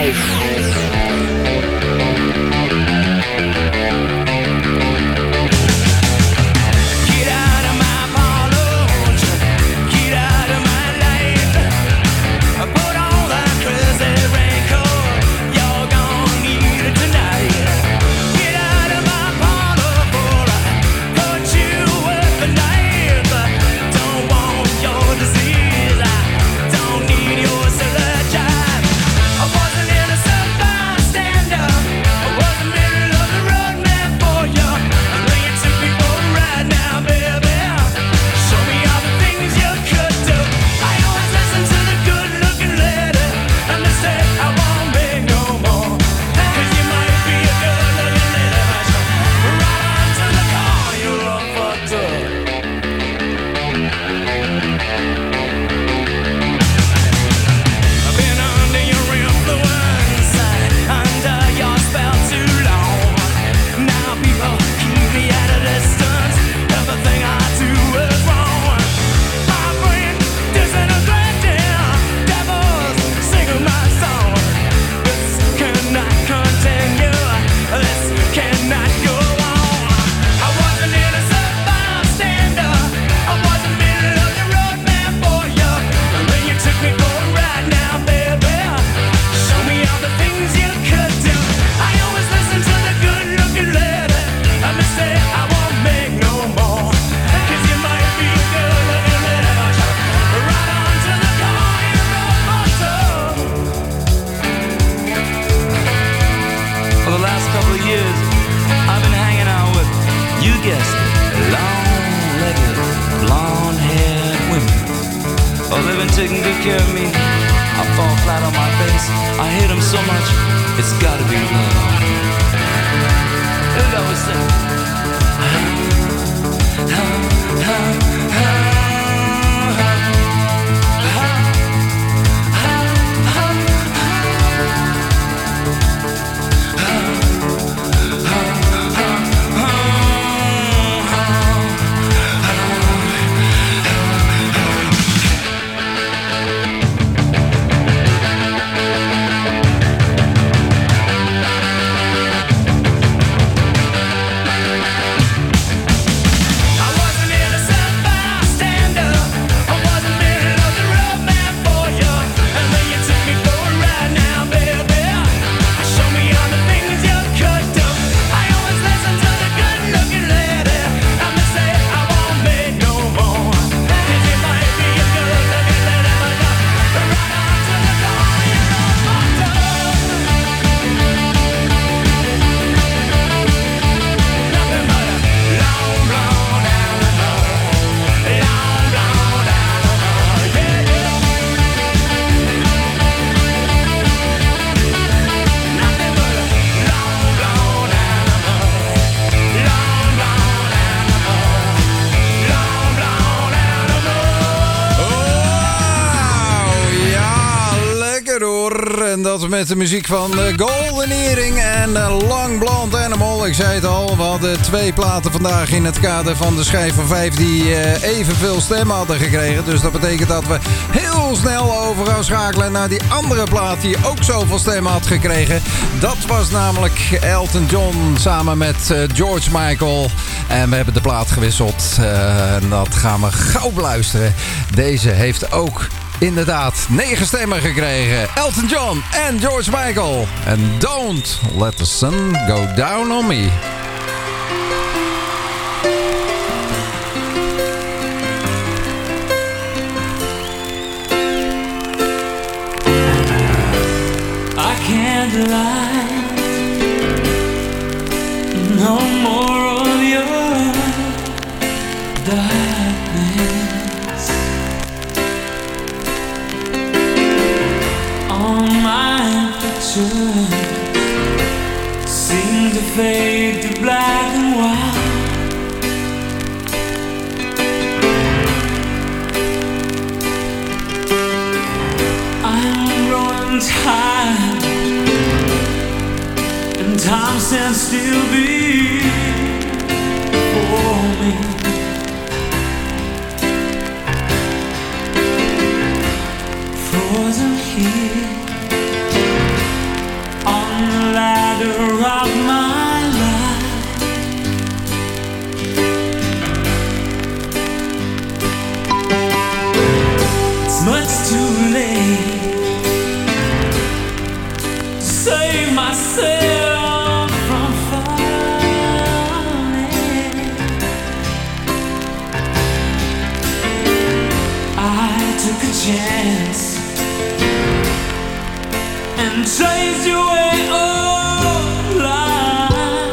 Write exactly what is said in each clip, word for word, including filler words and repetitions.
taking good care of me. I fall flat on my face. I hate him so much, it's gotta be love. And I was saying, met de muziek van uh, Golden Earring en uh, Long Blonde Animal. Ik zei het al, we hadden twee platen vandaag in het kader van de schijf van vijf die uh, evenveel stemmen hadden gekregen. Dus dat betekent dat we heel snel over gaan schakelen naar die andere plaat die ook zoveel stemmen had gekregen. Dat was namelijk Elton John samen met uh, George Michael. En we hebben de plaat gewisseld. Uh, en dat gaan we gauw beluisteren. Deze heeft ook inderdaad negen stemmen gekregen. Elton John en George Michael. En Don't Let the Sun Go Down on Me. I can't lie. No more of your darkness. All my pictures seem to fade to black and white. I'm growing tired, and time stands still before me. Frozen here and chase you away all life.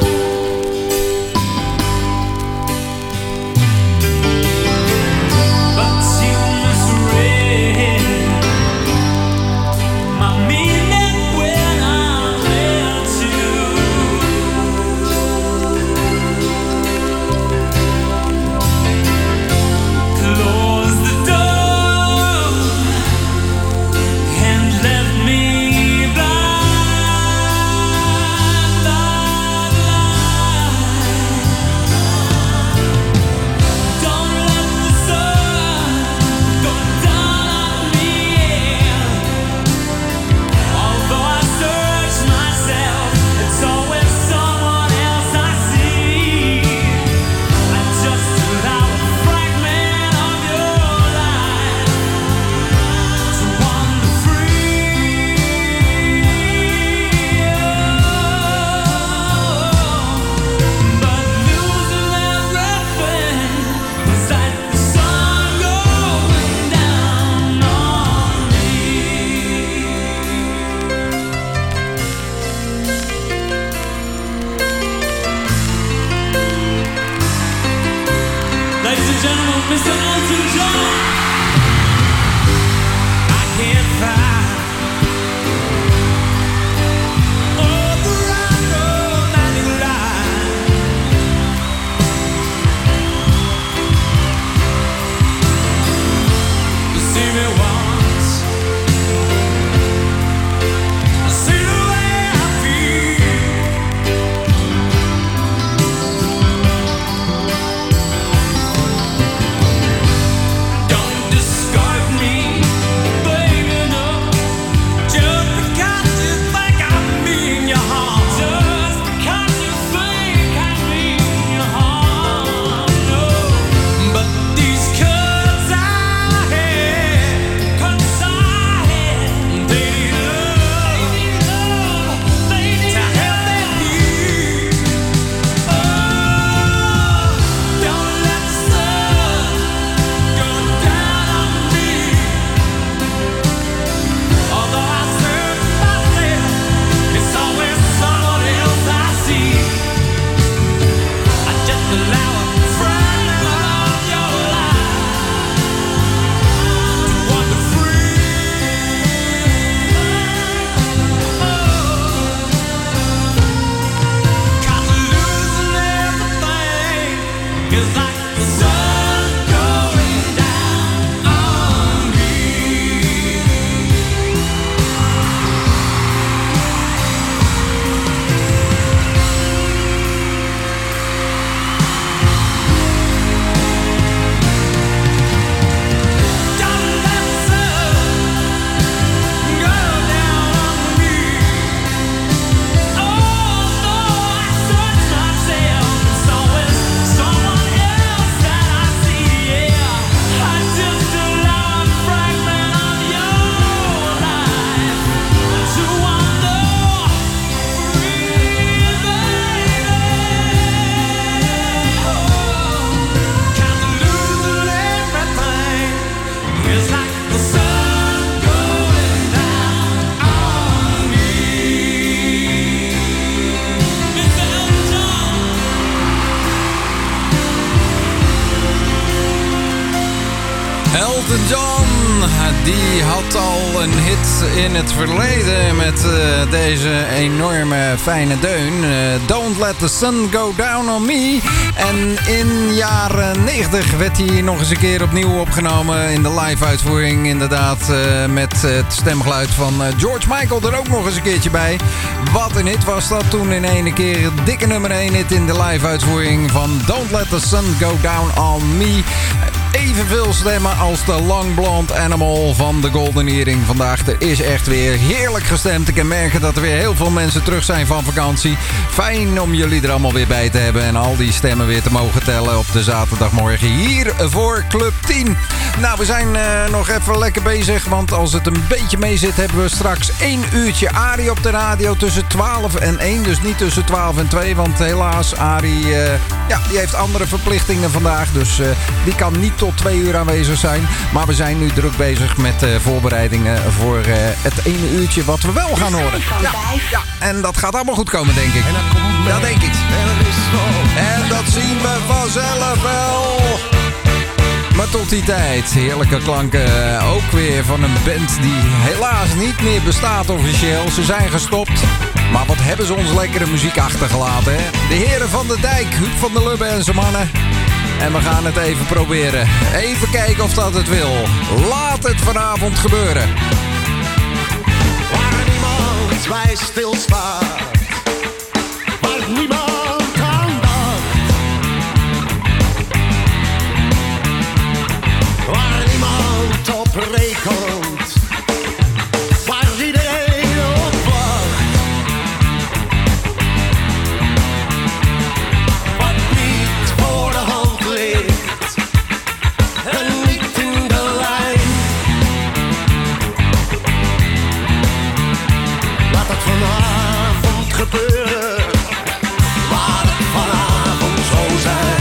But you misread my meaning when I met you. Close the door and left me blind. Elton John, die had al een hit in het verleden met uh, deze enorme fijne deun. Uh, Don't Let the Sun Go Down on Me. En in jaren negentig werd hij nog eens een keer opnieuw opgenomen in de live uitvoering. Inderdaad, uh, met het stemgeluid van uh, George Michael er ook nog eens een keertje bij. Wat een hit was dat toen in één keer. Dikke nummer één hit in de live uitvoering van Don't Let the Sun Go Down on Me. Evenveel stemmen als de Long Blonde Animal van de Golden Earring vandaag. Er is echt weer heerlijk gestemd. Ik kan merken dat er weer heel veel mensen terug zijn van vakantie. Fijn om jullie er allemaal weer bij te hebben en al die stemmen weer te mogen tellen op de zaterdagmorgen hier voor Club tien. Nou, we zijn uh, nog even lekker bezig, want als het een beetje mee zit hebben we straks één uurtje Arie op de radio tussen twaalf en één. Dus niet tussen twaalf en twee, want helaas Arie uh, ja, die heeft andere verplichtingen vandaag. Dus uh, die kan niet tot tot twee uur aanwezig zijn. Maar we zijn nu druk bezig met uh, voorbereidingen voor uh, het ene uurtje wat we wel gaan horen. Ja, ja, en dat gaat allemaal goed komen, denk ik. Dat denk ik. En dat zien we vanzelf wel. Maar tot die tijd, heerlijke klanken ook weer van een band die helaas niet meer bestaat officieel. Ze zijn gestopt, maar wat hebben ze ons lekkere muziek achtergelaten, hè? De heren van de Dijk, Huub van der Lubbe en zijn mannen. En we gaan het even proberen. Even kijken of dat het wil. Laat het vanavond gebeuren. Waar niemand bij stilstaat, waar niemand rekent, waar iedereen op wacht. Wat niet voor de hand ligt en niet in de lijn. Laat het vanavond gebeuren, laat het vanavond zo zijn.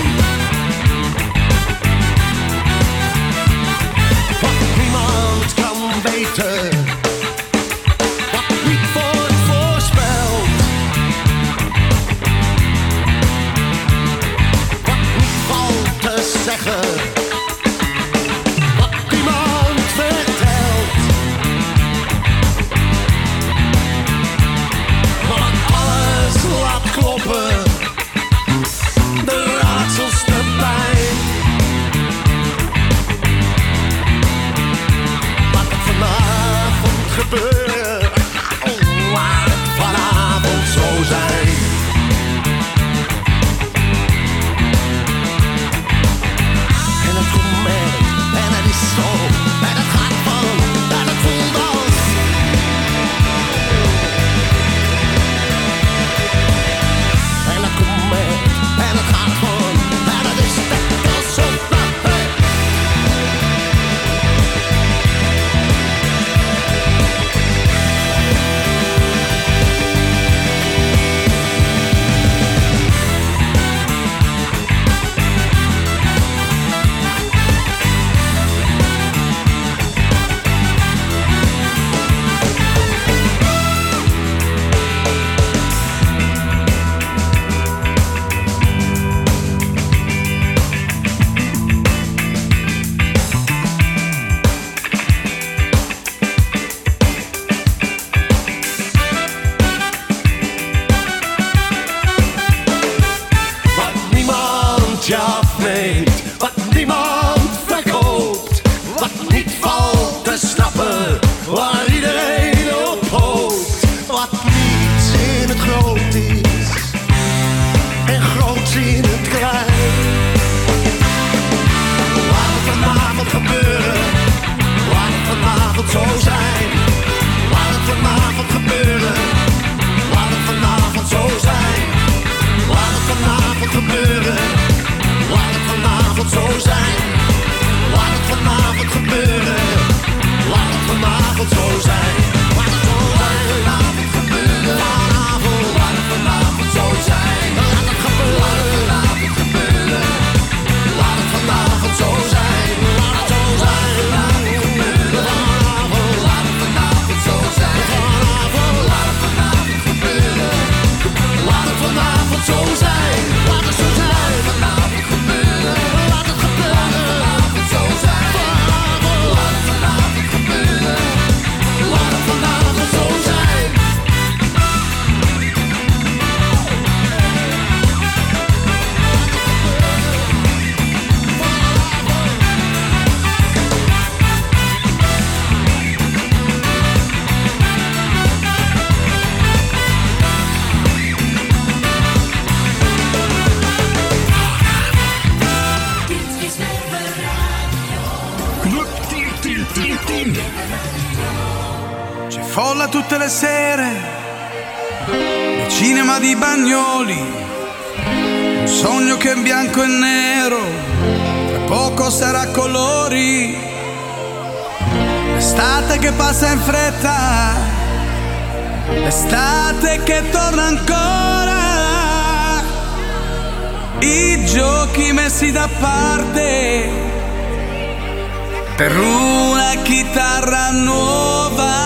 Weten wat niet wordt voorspeld, wat niet valt te zeggen, wat niemand vertelt, maar wat alles laat kloppen, de raadsels te pijn. Vanavond gebeuren, oh, laat het vanavond zo zijn. En het komt mee, en het is zo, en het gaat van, en het voelt als. En het komt mee, en het gaat van, en het is net als zo. C'è folla tutte le sere nel cinema di Bagnoli, un sogno che è bianco e nero tra poco sarà colori, l'estate che passa in fretta, l'estate che torna ancora, i giochi messi da parte per una chitarra nuova.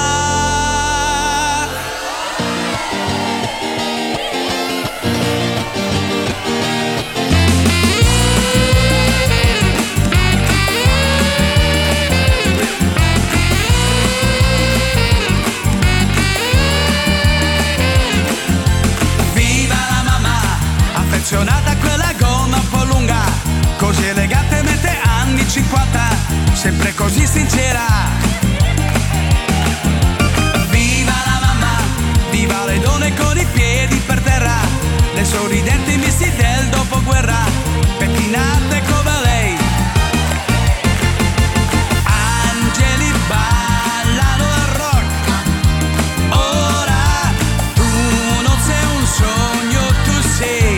Affezionata a quella gonna un po' lunga, così elegantemente anni cinquanta, sempre così sincera. Viva la mamma, viva le donne con i piedi per terra, le sorridenti missi del dopoguerra, pettinate come lei. Angeli ballano al rock, ora tu non sei un sogno, tu sei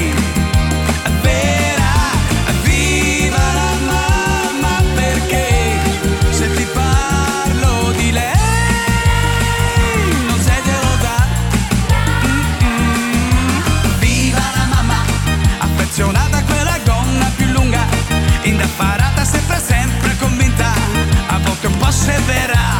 a quella gonna più lunga, indaffarata, sempre sempre convinta, a volte un po' severa.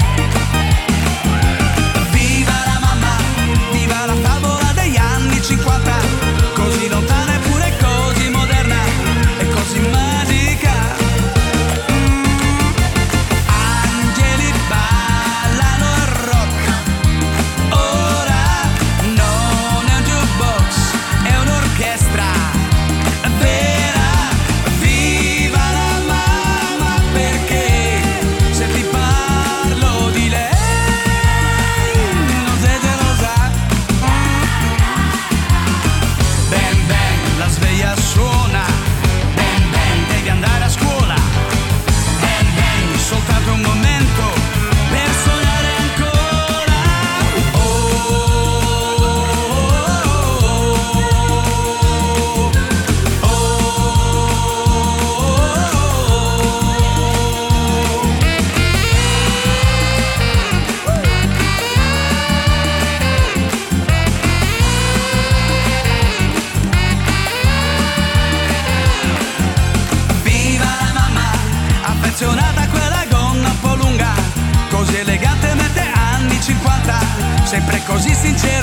Viva la mamma, viva la favola degli anni cinquanta, così lontana eppure così moderna e così magica. Mm. Angeli ballano il rock, ora non è un jukebox, è un'orchestra. Affezionata a quella gonna un po' lunga, così elegantemente anni cinquanta, sempre così sincera.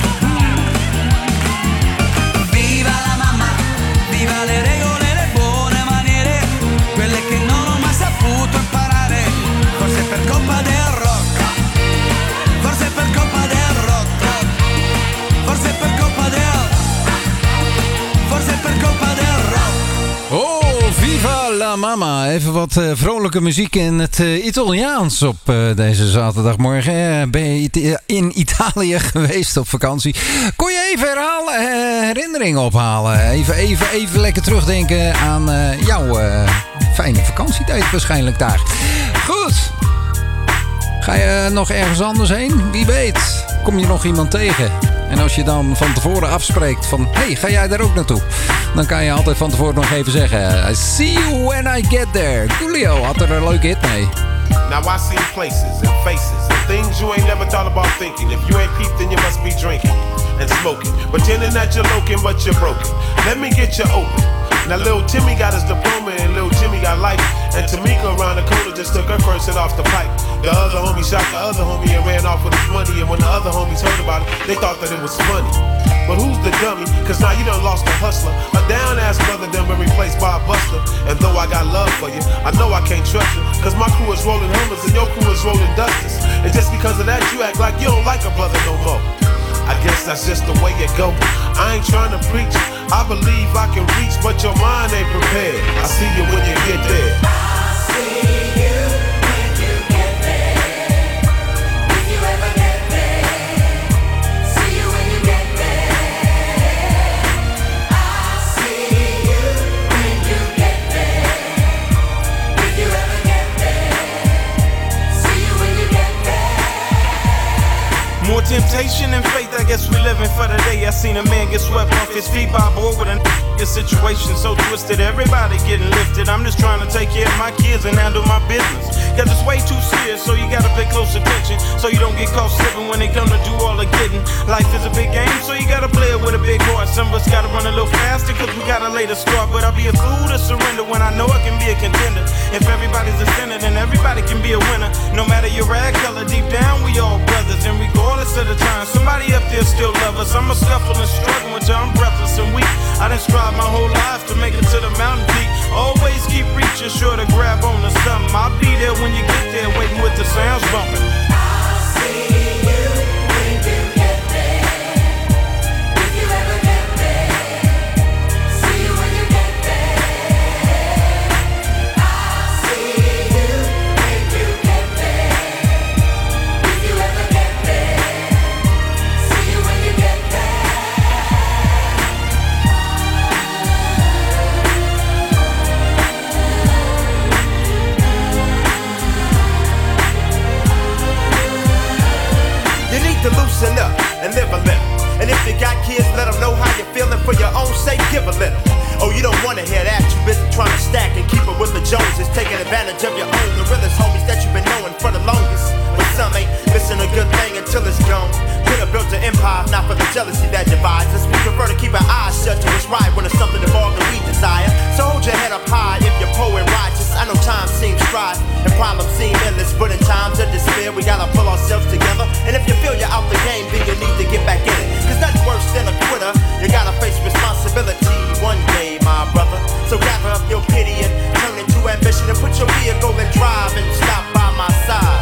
Viva la mamma, viva le regole e le buone maniere, quelle che non ho mai saputo imparare, forse per colpa del rock, forse per colpa del rock, forse per colpa del, forse per colpa del rock. Oh, viva la mama. Even wat uh, vrolijke muziek in het uh, Italiaans op uh, deze zaterdagmorgen. Uh, ben je Ita- in Italië geweest op vakantie? Kon je even herhalen, uh, herinneringen ophalen? Even, even, even lekker terugdenken aan uh, jouw uh, fijne vakantietijd waarschijnlijk daar. Goed. Ga je nog ergens anders heen? Wie weet. Kom je nog iemand tegen? En als je dan van tevoren afspreekt van... hey, ga jij daar ook naartoe? Dan kan je altijd van tevoren nog even zeggen... I see you when I get there. Coolio had er een leuke hit mee. Now I see places and faces and things you ain't never thought about thinking. If you ain't peeped, then you must be drinking and smoking. Pretending that you're loking, but you're broken. Let me get you open. Now little Timmy got his diploma and little Jimmy got life. And Tamika around the corner just took her first hit off the pipe. The other homie shot the other homie and ran off with his money. And when the other homies heard about it, they thought that it was funny. But who's the dummy? Cause now you done lost a hustler. A down-ass brother done been replaced by a buster. And though I got love for you, I know I can't trust you. Cause my crew is rolling Hummers and your crew is rolling Dusters. And just because of that, you act like you don't like a brother no more. I guess that's just the way it go. I ain't trying to preach. I believe I can reach, but your mind ain't prepared. I see you when you get there. I see you when you get there. If you ever get there. See you when you get there. I see you when you get there. If you ever get there. See you when you get there. More temptation and faith, I guess we living for the day. I seen a man get swept off his feet by a boy with a n- situation so twisted. Everybody getting lifted. I'm just trying to take care of my kids and handle my business. Cause it's way too serious, so you gotta pay close attention, so you don't get caught slipping when they come to do all the getting. Life is a big game, so you gotta play it with a big heart. Some of us gotta run a little faster, cause we gotta lay the start. But I'll be a fool to surrender when I know I can be a contender. If everybody's a sinner, then everybody can be a winner. No matter your rag color, deep down we all brothers. And regardless of the time, somebody up there still love us. I'm a scuffle and struggle until I'm breathless and weak. I done strive my whole life to make it to the mountain peak. Always keep reaching, sure to grab on to something. I'll be there when you get there, waiting with the sounds bumping. I'll see you when you get there. If you ever get there. See you when you get there. I'll see you when you get there. If you ever get there. See you when you get there. You need to loosen up and live a little. And if you got kids, let them know how you're feeling. For your own sake, give a little. Oh, you don't wanna hear that. You busy trying to stack and keep it with the Joneses, taking advantage of your own, the realest homies that you've been knowing for the longest. But some ain't missing a good thing until it's gone. Could have built an empire, not for the jealousy that divides us. We prefer to keep our eyes shut to what's right when it's something involved that we desire. So hold your head up high if you're poor and righteous. I know time seems strife and problems seem endless, but in times of despair, we gotta pull ourselves together. And if you feel you're out the game, then you need to get back in it. Cause nothing worse than a quitter. You gotta face responsibility one day, my brother. So gather up your pity and turn it to ambition and put your vehicle in drive and stop by my side.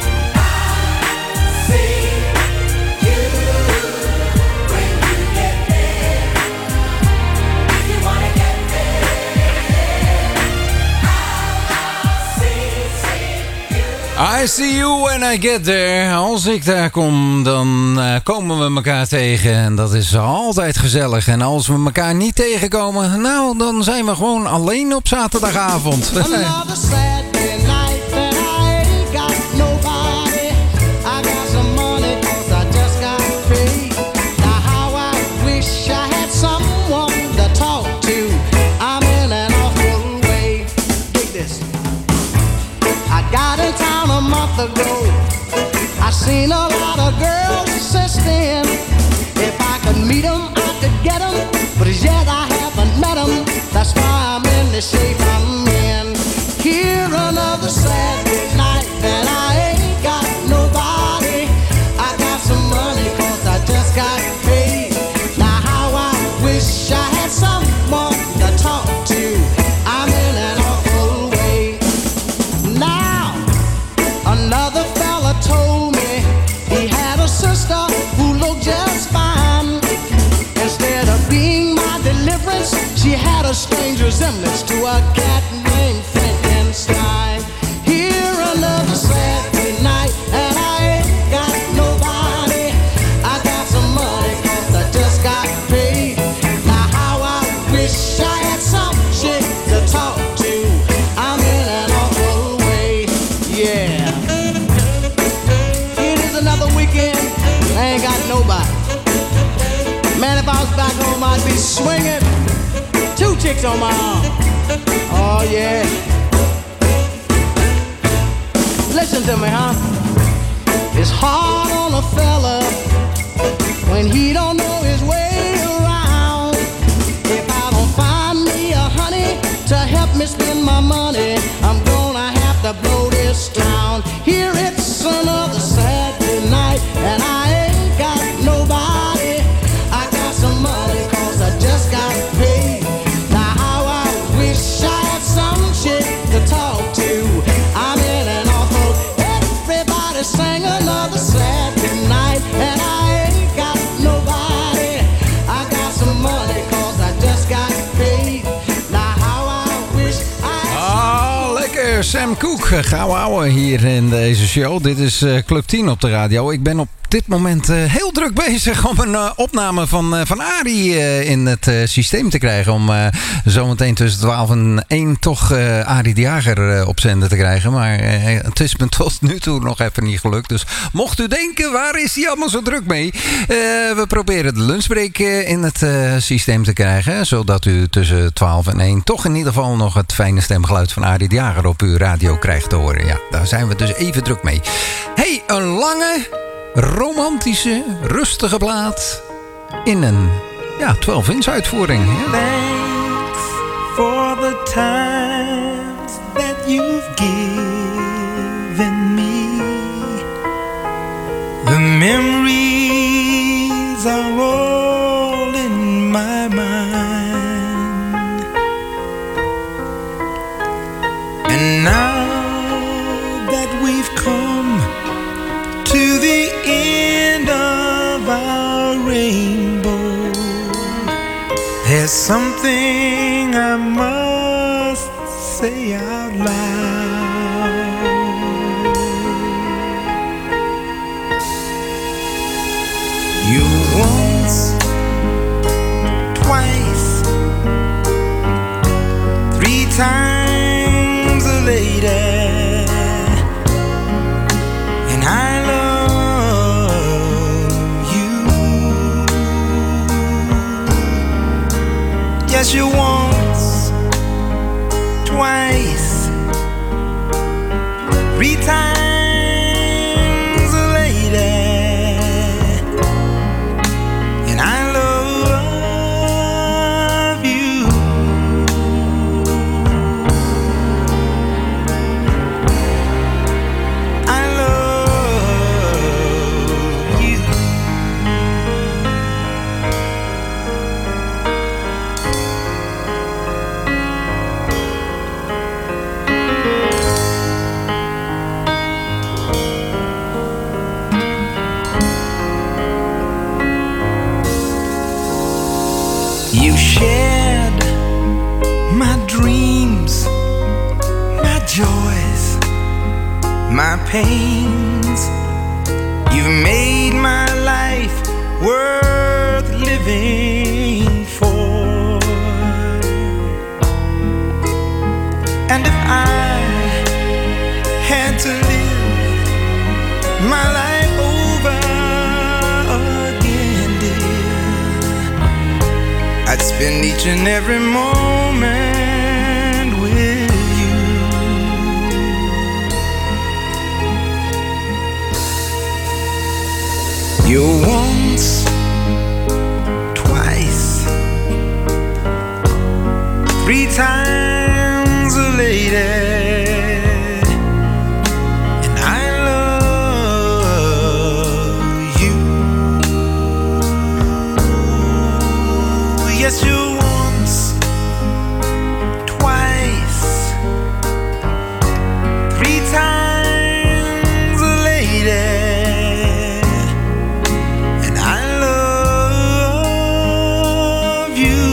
See you when you get there. If you wanna get there. I'll see, see you. I see you when I get there. Als ik daar kom, dan uh, komen we elkaar tegen. En dat is altijd gezellig. En als we elkaar niet tegenkomen, nou, dan zijn we gewoon alleen op zaterdagavond. Another Saturday night that I ain't got nobody. I got some money cause I just got paid. Now how I wish I had someone to talk to. I'm in an awful way. Dig this. I got in town a month ago. I seen a lot of girls since then. If I could meet them, I could get them. But as yet I haven't met them. That's why I'm in the shape I'm in. Here another Saturday night and I ain't got nobody. I got some money cause I just got paid. Now how I wish I had someone to talk to. I'm in an awful way. Now another fella told me he had a sister who looked just fine. Instead of being my deliverance, she had a strange resemblance to a cat named Frankenstein. Here another Saturday night and I ain't got nobody. I got some money cause I just got paid. Now how I wish I had some chick to talk to. I'm in an awful way, yeah. It is another weekend, I ain't got nobody. Man, if I was back home, I'd be swinging. Two chicks on my arm. Oh, yeah. Listen to me, huh? It's hard on a fella when he don't know his way around. If I don't find me a honey to help me spend my money, I'm gonna have to blow this town. Here it's another Saturday night and I ain't got nobody. I got some money cause I just got paid. Now how I wish I had some chick to talk to. I'm in an awful. Everybody sing another Saturday night and I ain't got nobody. I got some money cause I just got paid. Now how I wish I had. Ah, lekker. Sam Cooke, gauw ouwe hier in deze show. Dit is uh, Club tien op de radio. Ik ben op dit moment uh, heel druk bezig om een uh, opname van, uh, van Arie uh, in het uh, systeem te krijgen. Om uh, zometeen tussen twaalf en één toch uh, Arie de Jager uh, op zender te krijgen. Maar uh, het is me tot nu toe nog even niet gelukt. Dus mocht u denken, waar is die allemaal zo druk mee? Uh, we proberen de lunchbreak uh, in het uh, systeem te krijgen. Zodat u tussen twaalf en één toch in ieder geval nog het fijne stemgeluid van Arie de Jager op uw radio krijgt te horen. Ja, daar zijn we dus even druk mee. Hey, een lange, romantische, rustige plaat in een ja, twaalf-inch uitvoering. Ja. Thanks for the times that you've given me. The memories are all in my mind. And now that we've come to the end of our rainbow, there's something I must say out loud. You once, twice, three times a lady, and I love you. Yes, you once, twice, three times a lady, and I love you. I love you. You shared my dreams, my joys, my pains. You've made my life worth living for. And if I had to live my life over again, dear, I'd spend each and every moment with you. You're once, twice, three times a lady, and I love you. Yes, you once, twice, three times a lady, and I love you.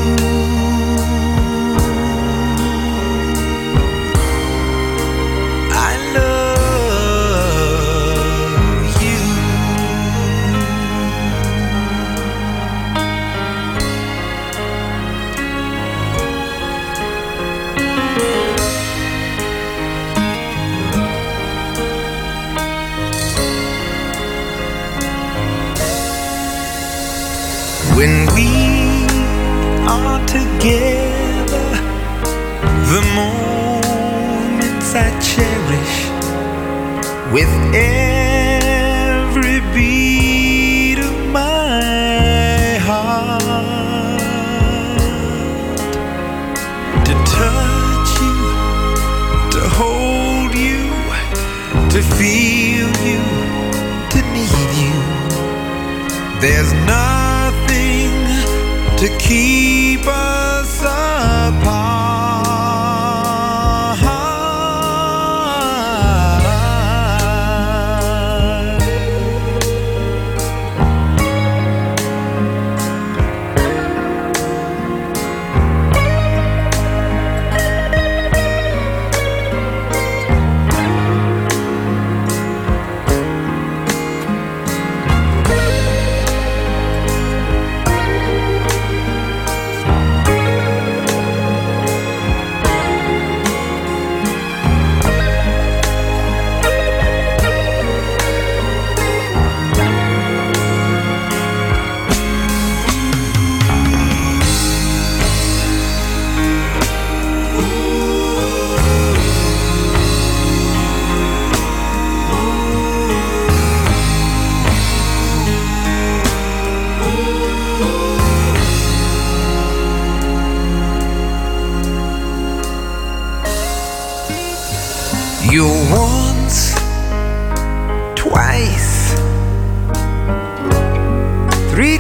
I love you. When we are together, the moments I cherish with every beat of my heart. To touch you, to hold you, to feel you, to need you. There's nothing to keep us apart.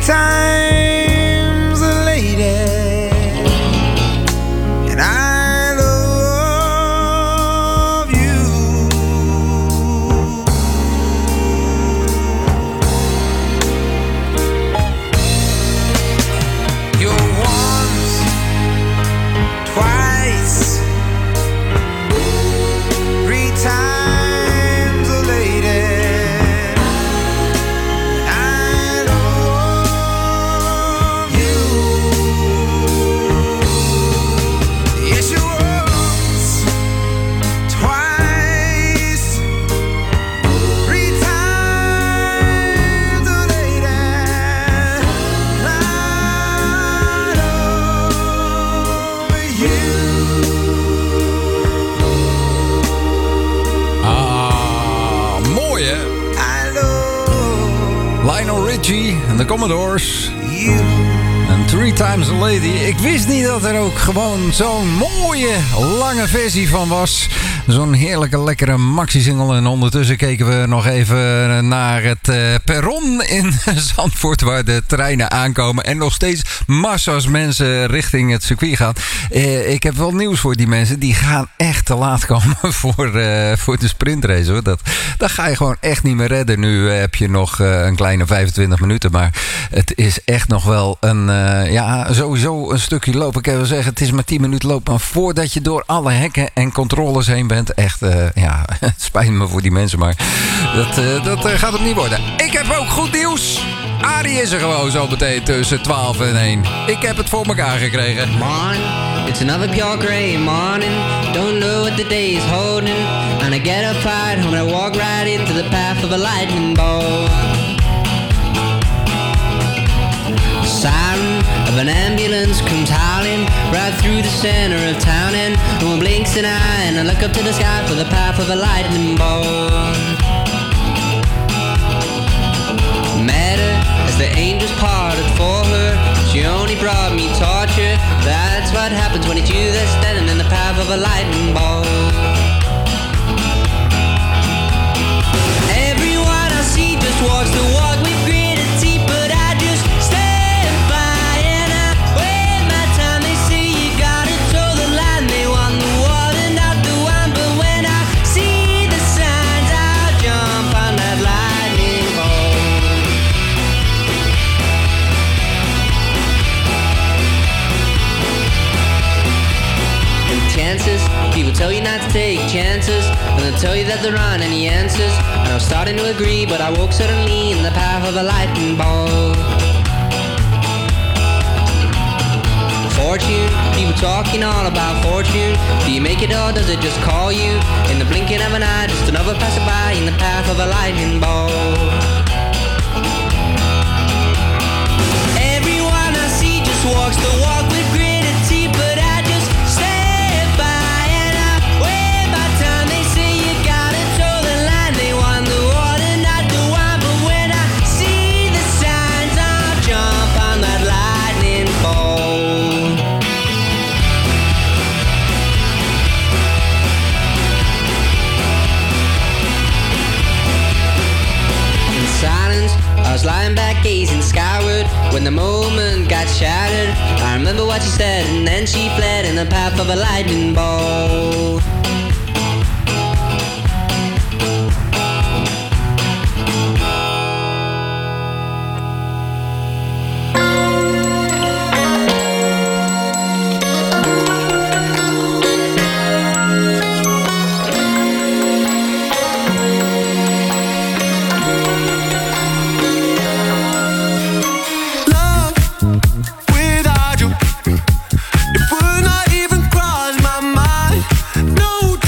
times a lady, and I love you. You're once, twice, three times a lady. Lionel Richie en de Commodores. En Three Times a Lady. Ik wist niet dat er ook gewoon zo'n mooie, lange versie van was. Zo'n heerlijke, lekkere maxi-single. En ondertussen keken we nog even naar het uh, perron in Zandvoort, waar de treinen aankomen. En nog steeds massa's mensen richting het circuit gaan. Uh, ik heb wel nieuws voor die mensen. Die gaan echt te laat komen voor, uh, voor de sprintrace. Hoor. Dat, dat ga je gewoon echt niet meer redden. Nu uh, heb je nog uh, een kleine vijfentwintig minuten. Maar het is echt nog wel een, uh, ja, sowieso een stukje lopen. Ik kan wel zeggen, het is maar tien minuten lopen. Maar voordat je door alle hekken en controles heen bent. Echt, uh, ja, het spijt me voor die mensen, maar dat, uh, dat uh, gaat het niet worden. Ik heb ook goed nieuws. Arie is er gewoon zo meteen tussen twaalf en één. Ik heb het voor elkaar gekregen. Morning, it's another pure gray morning. Don't know what the day is holding. And I get up right home and I walk right into the path of a lightning bolt. Siren of an ambulance comes howling right through the center of town, and no one blinks an eye, and I look up to the sky for the path of a lightning bolt. Met her as the angels parted for her, she only brought me torture. That's what happens when it's you that's standing in the path of a lightning bolt. Everyone I see just walks the walk with gritted teeth, but I just stand by and I wait my time. They say you gotta toe the line, they want the water, not the wine. But when I see the signs, I'll jump on that lightning bolt. And chances, people tell you not to take chances, and they'll tell you that there aren't any answers. And I was starting to agree, but I woke suddenly in the path of a lightning bolt. Fortune, people talking all about fortune. Do you make it or does it just call you? In the blinking of an eye, just another passerby in the path of a lightning bolt. Everyone I see just walks the walk with gritted teeth, but I just stand by and I wait my time. They say you gotta toe the line, they want the water, not the wine. But when I see the signs, I'll jump on that lightning bolt. In silence, I was lying back gazing skyward when the moment got shattered. I remember what she said, and then she fled in the path of a lightning bolt. Without you, it would not even cross my mind. No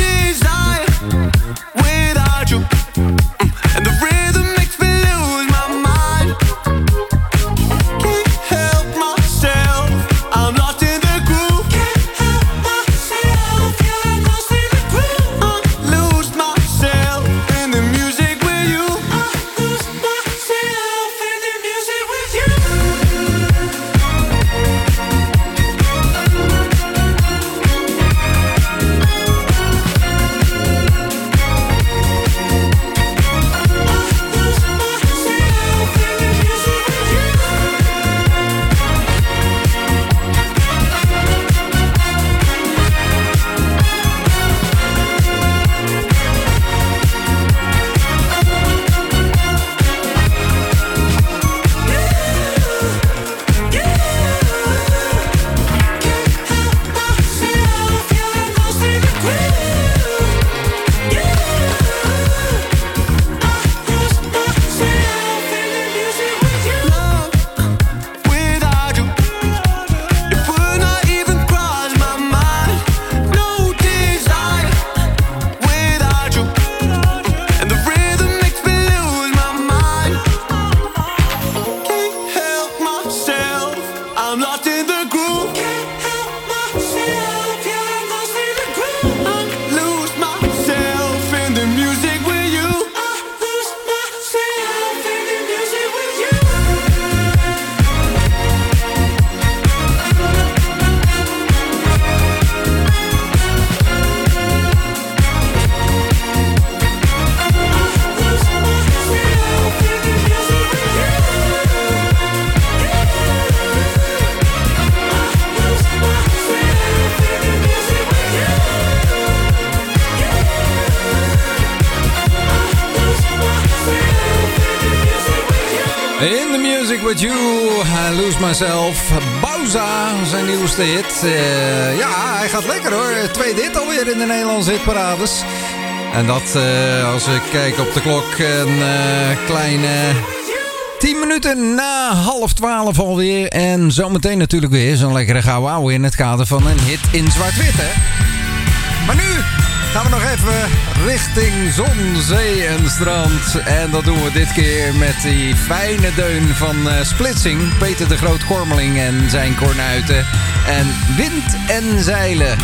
In the Music With You, I Lose Myself. Bauza, zijn nieuwste hit. Uh, ja, hij gaat lekker hoor. Tweede hit alweer in de Nederlandse hitparades. En dat, uh, als ik kijk op de klok, een uh, kleine tien minuten na half twaalf alweer. En zometeen natuurlijk weer zo'n lekkere gouden ouwe in het kader van een hit in zwart-wit, hè. Maar nu gaan we nog even richting zon, zee en strand. En dat doen we dit keer met die fijne deun van uh, Splitsing. Peter de Groot-Kormeling en zijn kornuiten. En Wind en Zeilen.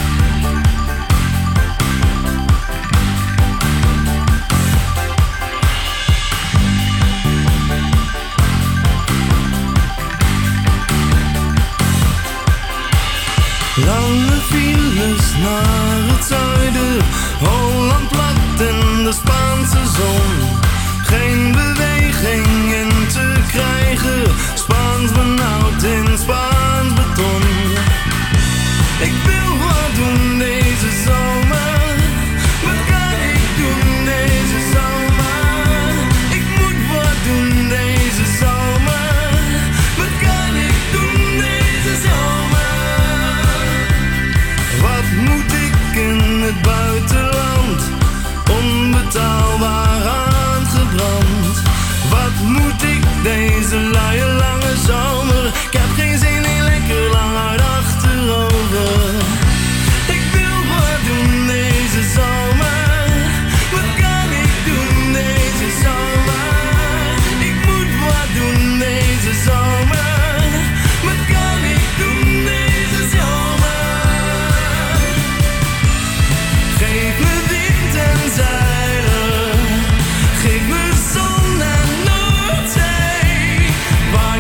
Lange files naar het zuiden, Holland plat en de Spaanse zon. Geen beweging in te krijgen, Spaans benauwd in Spaans beton. Ik wil wat doen deze zomer, wat kan ik doen deze zomer? Ik moet wat doen deze zomer, wat kan ik doen deze zomer? Wat moet ik in het buitenland, onbetaalbaar aangebrand? Wat moet ik deze luie lange zomer? Ik heb geen zin in lekker lang uit achterover. Ik wil wat doen deze zomer, wat kan ik doen deze zomer? Ik moet wat doen deze zomer, wat kan ik doen deze zomer? Geef me wind en zeilen, geef me zon en Noordzee. Waar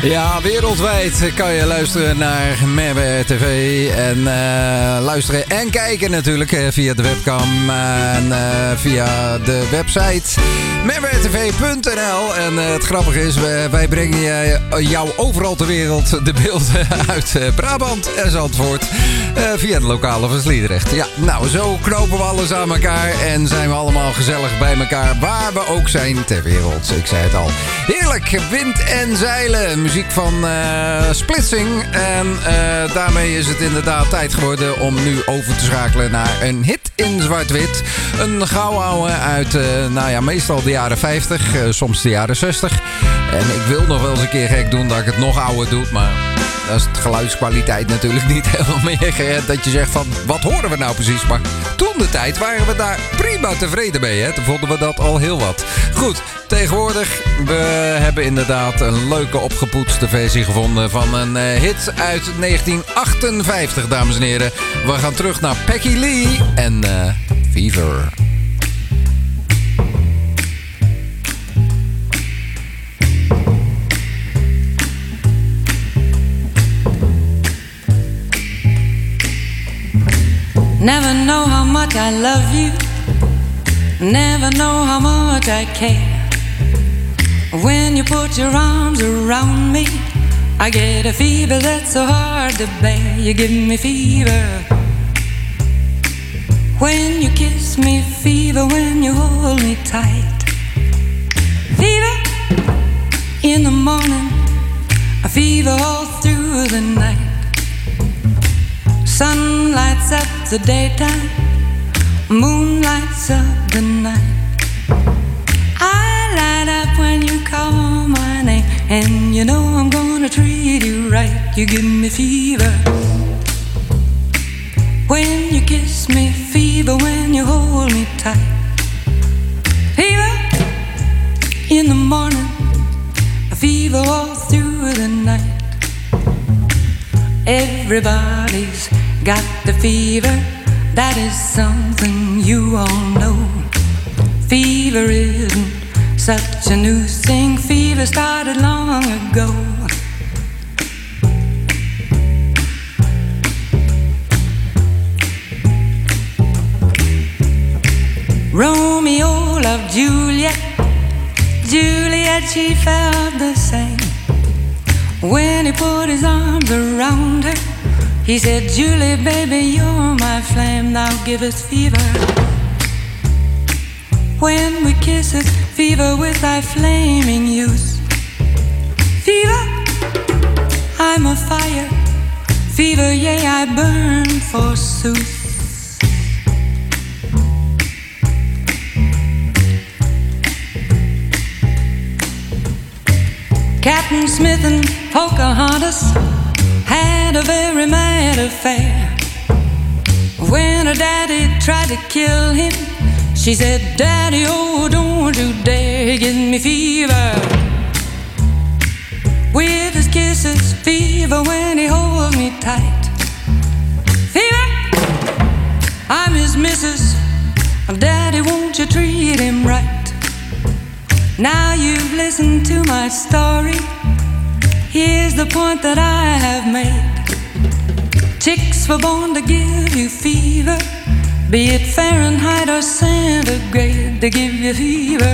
Ja, wereldwijd kan je luisteren naar Merwe T V. En uh, luisteren en kijken natuurlijk uh, via de webcam. En uh, via de website merwe t v punt n l. En uh, het grappige is, wij, wij brengen uh, jou overal ter wereld de beelden uit uh, Brabant en Zandvoort. Uh, via de lokale van Sliedrecht. Ja, nou, zo knopen we alles aan elkaar. En zijn we allemaal gezellig bij elkaar. Waar we ook zijn ter wereld. Ik zei het al. Heerlijk, wind en zeilen. Muziek van uh, Splitsing. En uh, daarmee is het inderdaad tijd geworden om nu over te schakelen naar een hit in zwart-wit. Een gauwouwe uit, uh, nou ja, meestal de jaren vijftig, uh, soms de jaren zestig. En ik wil nog wel eens een keer gek doen dat ik het nog ouder doe, maar dat is de geluidskwaliteit natuurlijk niet helemaal meer. Dat je zegt van, wat horen we nou precies? Maar toen de tijd waren we daar prima tevreden mee. Hè? Toen vonden we dat al heel wat. Goed, tegenwoordig, we hebben inderdaad een leuke opgepoetste versie gevonden van een uh, hit uit negentien achtenvijftig, dames en heren. We gaan terug naar Peggy Lee en uh, Fever. Never know how much I love you. Never know how much I care. When you put your arms around me, I get a fever that's so hard to bear. You give me fever when you kiss me, fever when you hold me tight. Fever in the morning, a fever all through the night. Sun lights up the daytime, moon lights up the night. I light up when you call my name, and you know I'm gonna treat you right. You give me fever when you kiss me, fever when you hold me tight. Fever in the morning, a fever all through the night. Everybody's got the fever, that is something you all know. Fever isn't such a new thing, fever started long ago. Romeo loved Juliet, Juliet she felt the same. When he put his arms around her, he said, Julie, baby, you're my flame, now give us fever. When we kiss it, fever with thy flaming youth. Fever, I'm a fire. Fever, yea, I burn forsooth. Captain Smith and Pocahontas had a very mad affair. When her daddy tried to kill him, she said, Daddy, oh, don't you dare give me fever. With his kisses, fever when he holds me tight. Fever, I'm his missus. Daddy, won't you treat him right? Now you've listened to my story. Here's the point that I have made. Chicks were born to give you fever, be it Fahrenheit or centigrade, they give you fever.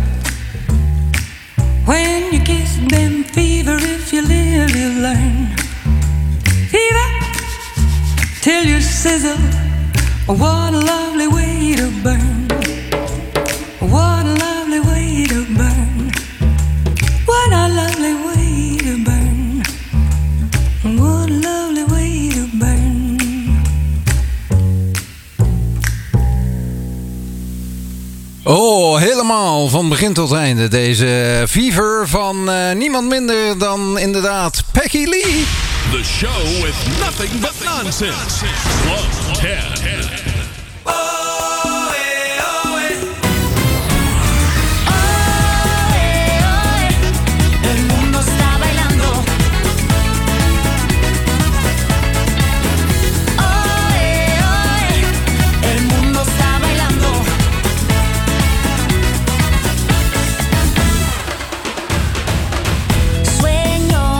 When you kiss them, fever, if you live, you learn. Fever, till you sizzle, what a lovely way to burn. What a lovely way to burn. What a lovely way to burn. What a lovely way to burn. Oh, helemaal van begin tot einde. Deze Fever van uh, niemand minder dan inderdaad Peggy Lee. The show with nothing but nonsense. Club ten. Sueño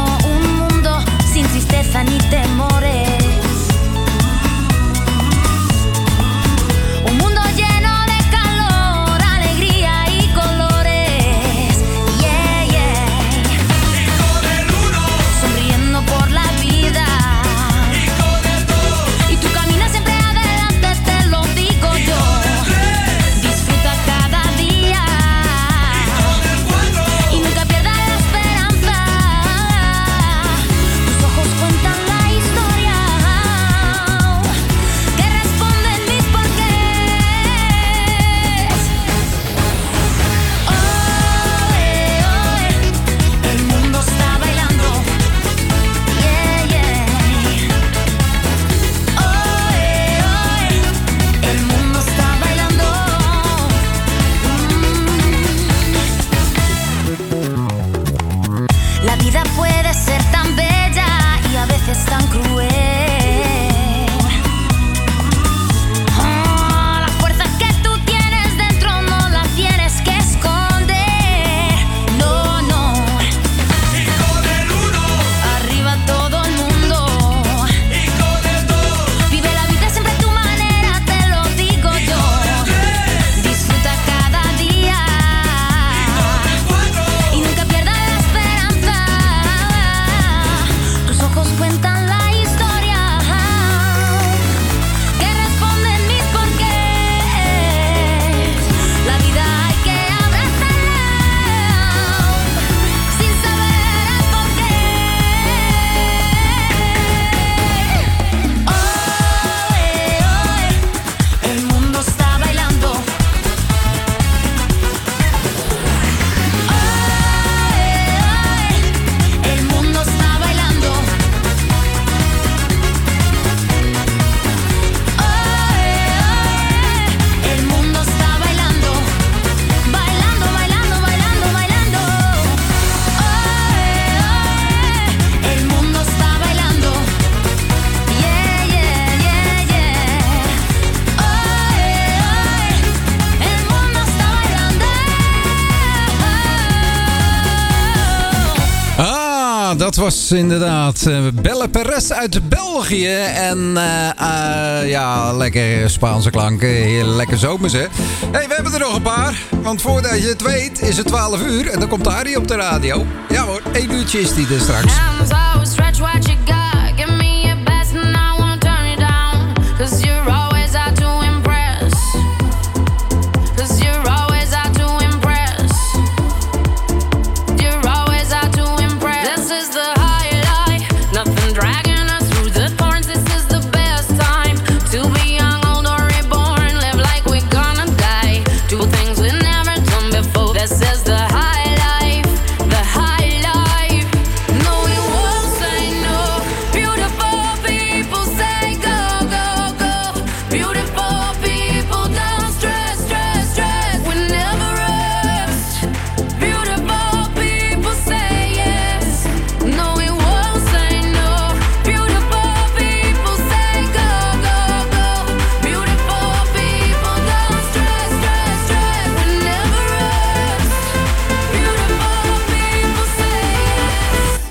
Dat was inderdaad uh, Belle Perez uit België. En uh, uh, ja, lekker Spaanse klanken. Heel lekker zomers, hè. Hey, we hebben er nog een paar. Want voordat je het weet is het twaalf uur. En dan komt Arie op de radio. Ja hoor, één uurtje is die er straks. Hands out, stretch what you got. Give me your best and I won't turn it down. Cause you're always out to impress. Cause you're always out to impress. You're always out to impress. This is the highlight. Nothing dragging us through the thorns. This is the best time to be young, old or reborn. Live like we're gonna die. Do things we've never done before. This is the high life. The high life. No, we won't say no. Beautiful people say go, go, go. Beautiful people don't stress, stress, stress. We never rest. Beautiful people say yes. No, we won't say no. Beautiful people say go, go, go. Beautiful people don't stress, stress, stress. We never rest. Beautiful people say yes.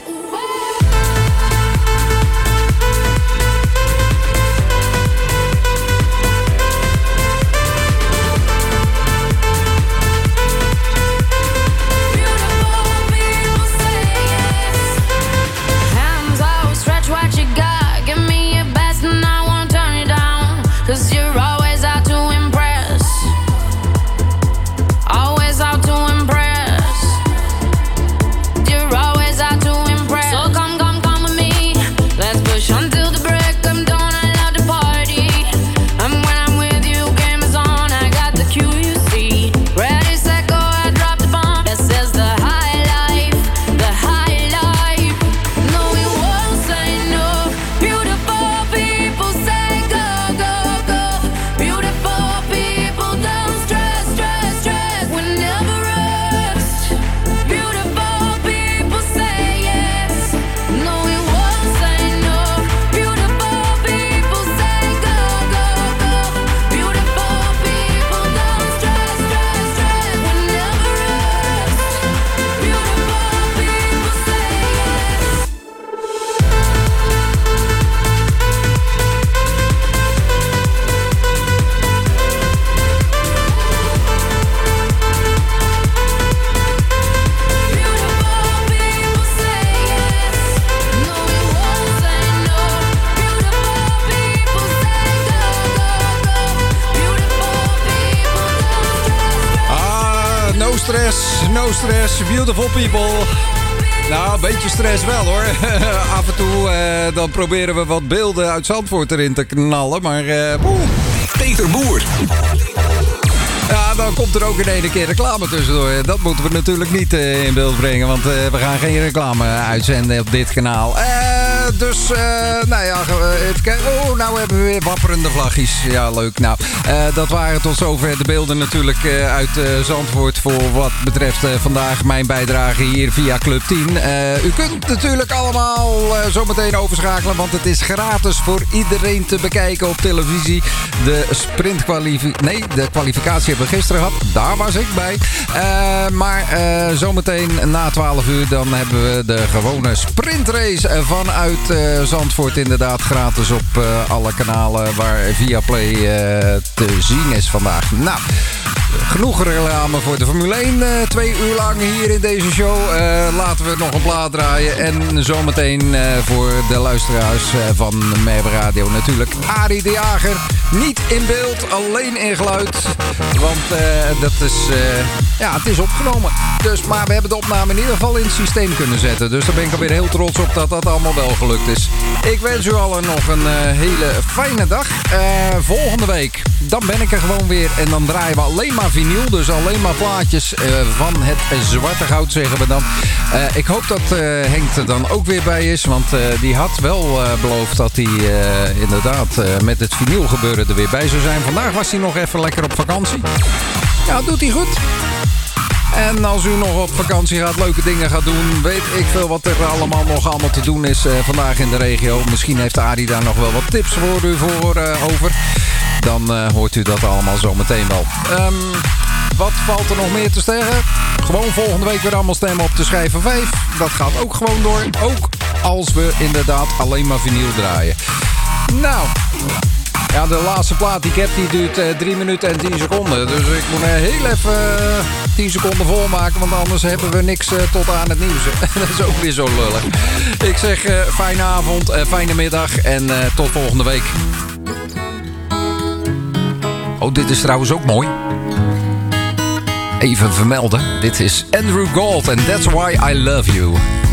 Hands out, stretch what you got. Give me your best and I won't turn it down. Cause you're always out to impress. Always out to impress. You're always out to impress. So come, come, come with me. Let's push until the break of dawn. I love to party. And when I'm with you, game is on. I got the cue, you see. Ready, set, go, I drop the bomb. This is the high life. The high life. No, we won't say no. Beautiful people say go, go, go. Beautiful people don't stress, stress, stress. We never rest. Beautiful people say yes. No, we won't say no. Beautiful people say go, go, go. Beautiful people don't stress, stress, stress. We never rest. Beautiful people say yes. Ah, no stress, no stress, beautiful people. Nou, een beetje stress wel hoor. Af en toe eh, dan proberen we wat beelden uit Zandvoort erin te knallen, maar... eh boe. Peter Boer. Ja, dan komt er ook in één keer reclame tussendoor. Dat moeten we natuurlijk niet eh, in beeld brengen, want eh, we gaan geen reclame uitzenden op dit kanaal. Eh, dus, eh, nou ja, eh, even kijken. Oh, nou hebben we weer wapperende vlagjes. Ja, leuk. Nou, eh, dat waren tot zover de beelden natuurlijk eh, uit eh, Zandvoort voor wat betreft eh, vandaag mijn bijdrage hier via Club tien. Eh, u kunt natuurlijk allemaal eh, zometeen overschakelen, want het is gratis voor iedereen te bekijken op televisie. De sprintkwalificatie, nee, de kwalificatie hebben we gisteren gehad. Daar was ik bij. Uh, maar uh, zometeen na twaalf uur dan hebben we de gewone sprintrace vanuit uh, Zandvoort. Inderdaad gratis op uh, alle kanalen waar Viaplay uh, te zien is vandaag. Nou, genoeg reclame voor de Formule één. Uh, twee uur lang hier in deze show. Uh, laten we nog een plaat draaien. En zometeen uh, voor de luisteraars uh, van Merwe Radio natuurlijk Arie de Jager. Niet in beeld, alleen in geluid. Want uh, dat is, uh, ja, het is opgenomen. Dus, maar we hebben de opname in ieder geval in het systeem kunnen zetten. Dus daar ben ik alweer heel trots op dat dat allemaal wel gelukt is. Ik wens u allen nog een uh, hele fijne dag. Uh, volgende week, dan ben ik er gewoon weer. En dan draaien we alleen maar vinyl. Dus alleen maar plaatjes uh, van het zwarte goud, zeggen we dan. Uh, ik hoop dat uh, Henk er dan ook weer bij is. Want uh, die had wel uh, beloofd dat hij uh, inderdaad uh, met het vinyl gebeuren er weer bij zou zijn. Vandaag was hij nog even lekker op vakantie. Ja, doet hij goed. En als u nog op vakantie gaat, leuke dingen gaat doen, weet ik veel wat er allemaal nog allemaal te doen is uh, vandaag in de regio. Misschien heeft Arie daar nog wel wat tips voor u voor uh, over. dan uh, hoort u dat allemaal zo meteen wel. Um, wat valt er nog meer te zeggen? Gewoon volgende week weer allemaal stemmen op de schijf vijf. Dat gaat ook gewoon door. Ook als we inderdaad alleen maar vinyl draaien. Nou, ja, de laatste plaat die ik heb, die duurt uh, drie minuten en tien seconden. Dus ik moet uh, heel even uh, tien seconden volmaken, want anders hebben we niks uh, tot aan het nieuws. Dat is ook weer zo lullig. Ik zeg uh, fijne avond, uh, fijne middag en uh, tot volgende week. Oh, dit is trouwens ook mooi. Even vermelden. Dit is Andrew Gold en That's Why I Love You.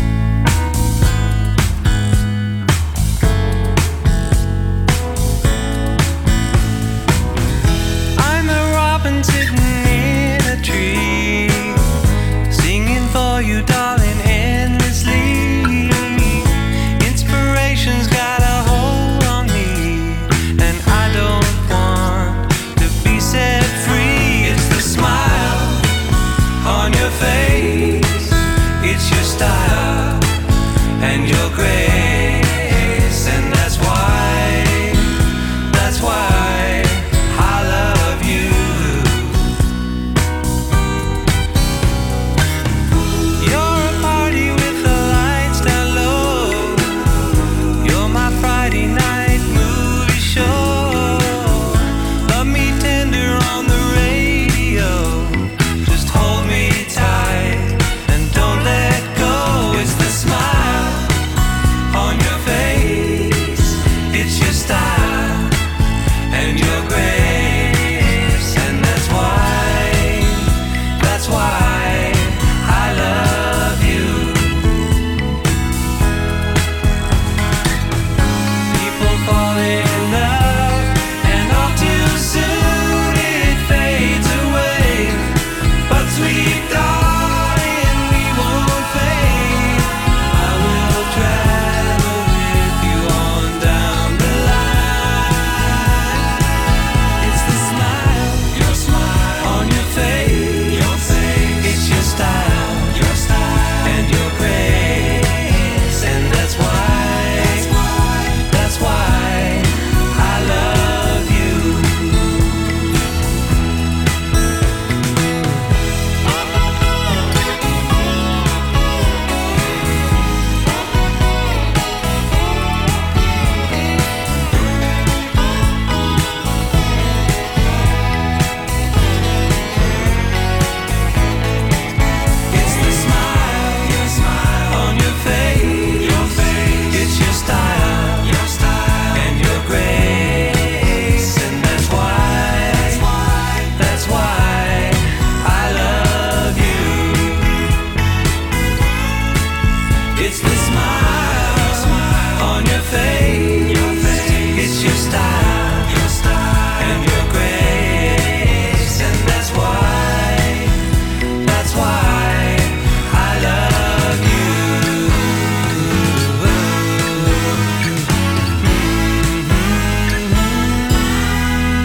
I'm a robin sitting in a tree, singing for you, darling, endlessly. Inspiration's got a hold on me, and I don't want to be set free. It's the smile on your face, it's your style and your grace, and that's why, that's why I love you. You're a party with the lights down low, you're my Friday night movie show. Love me tender on the radio, just hold me tight and don't let go. It's the smile on your face, it's your style and your grace, and that's why, that's why I love you. People fall in love and all too soon it fades away, but sweet darling, we won't fade. I will travel with you on down the line. It's the smile, your smile on your face, your face. It's your style, your style and your grace, and that's why, that's why, that's why I love you. It's the smile, your smile on your face, your face. It's your style, your style and your grace, and that's why, that's why, that's why I love you. It's the smile on your face, your face. It's your style.